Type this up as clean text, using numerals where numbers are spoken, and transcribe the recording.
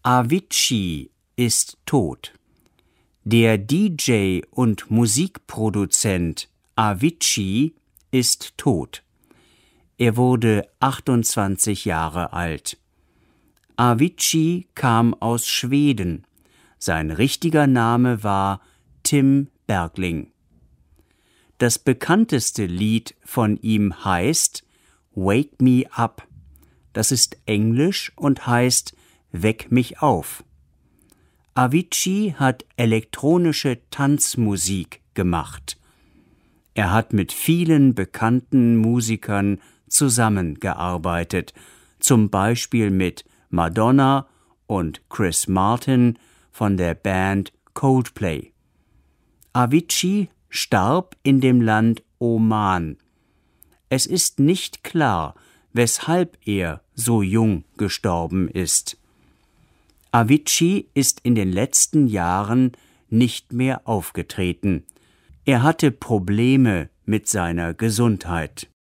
Avicii ist tot. Der DJ und Musikproduzent Avicii ist tot. Er wurde 28 Jahre alt. Avicii kam aus Schweden. Sein richtiger Name war Tim Bergling. Das bekannteste Lied von ihm heißt Wake Me Up. Das ist Englisch und heißt Weck mich auf. Avicii hat elektronische Tanzmusik gemacht. Er hat mit vielen bekannten Musikern zusammengearbeitet, zum Beispiel mit Madonna und Chris Martin von der Band Coldplay. Avicii starb in dem Land Oman. Es ist nicht klar, weshalb er so jung gestorben ist. Avicii ist in den letzten Jahren nicht mehr aufgetreten. Er hatte Probleme mit seiner Gesundheit.